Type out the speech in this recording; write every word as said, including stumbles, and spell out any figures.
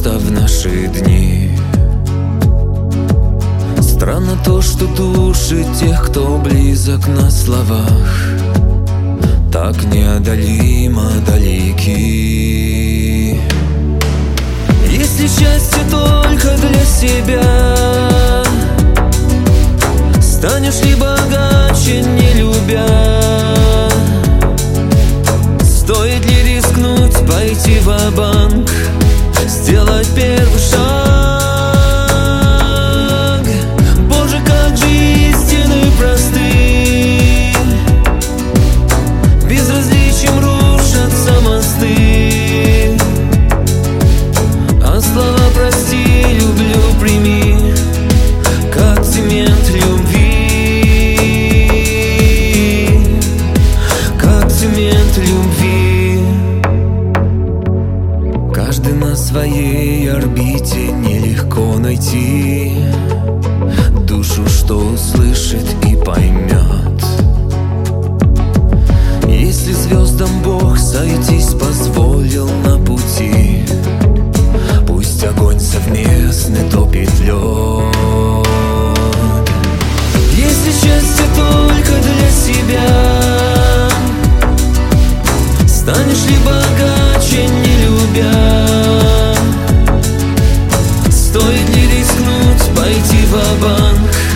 просто в наши дни. Странно то, что души тех, кто близок на словах, так неодолимо далеки. Если счастье только для себя, станешь ли богаче, не любя? Стоит ли рискнуть, пойти ва-банк, сделать первый шаг? Боже, как же истины просты, безразличием рушатся мосты, а слова «прости», «люблю», «прими» как цемент любви, как цемент любви. Каждый на своей орбите, нелегко найти душу, что услышит и поймет. Если звездам Бог сойтись позволил на пути, пусть огонь совместный топит лед. Если счастье только для себя, станешь ли богаче, не любя? Стоит ли рискнуть, пойти ва-банк,